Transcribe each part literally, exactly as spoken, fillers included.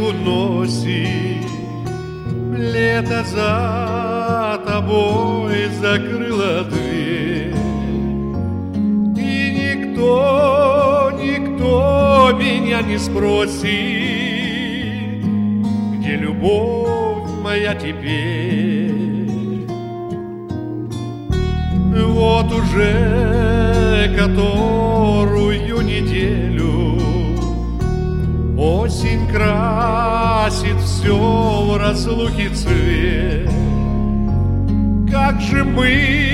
уносит. Лето за тобой закрыло дверь, и никто, никто меня не спросит, где любовь моя теперь. Вот уже которую неделю осень красит все в разлуке цвет. Как же мы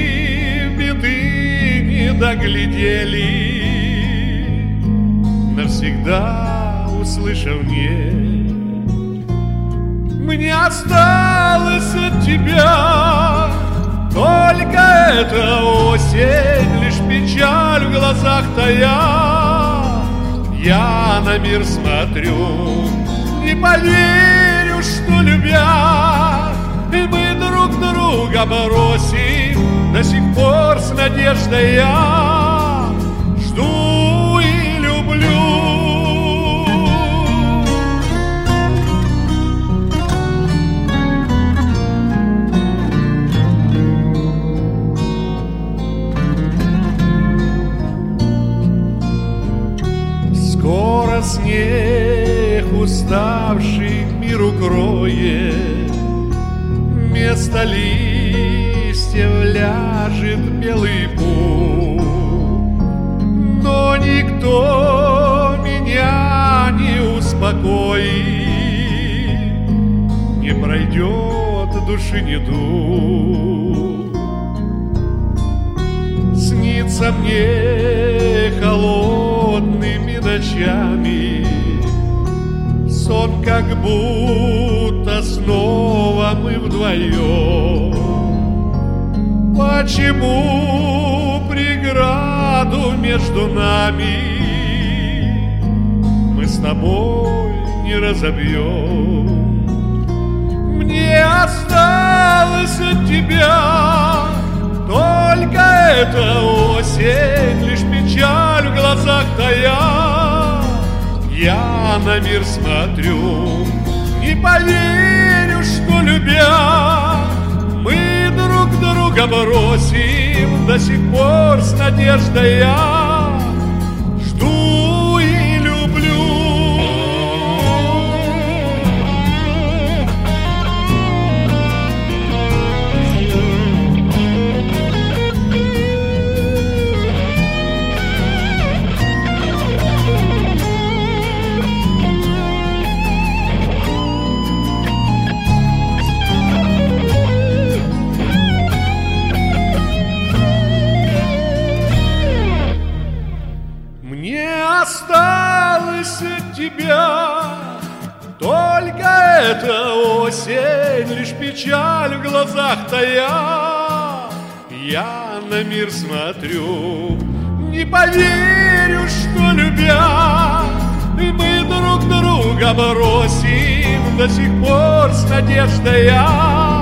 беды не доглядели, навсегда услышав нет. Мне осталось от тебя только эта осень, лишь печаль в глазах тая. Я на мир смотрю, не поверю, что любя, и мы друг друга бросим. До сих пор с надеждой я жду и люблю. Скоро снег уставший мир укроет, вместо листьев ляжет белый пух. Но никто меня не успокоит, не пройдет души недуг. Снится мне холодными ночами сон, как будто снова мы вдвоем. Почему преграду между нами мы с тобой не разобьем? Мне осталось от тебя только эта осень, лишь печаль в глазах тая. Я на мир смотрю, не поверю, что любя, мы друг друга бросим. До сих пор с надеждой я жду и люблю. Осталось от тебя только эта осень, лишь печаль в глазах тая. Я на мир смотрю, не поверю, что любя, и мы друг друга бросим. До сих пор с надеждой я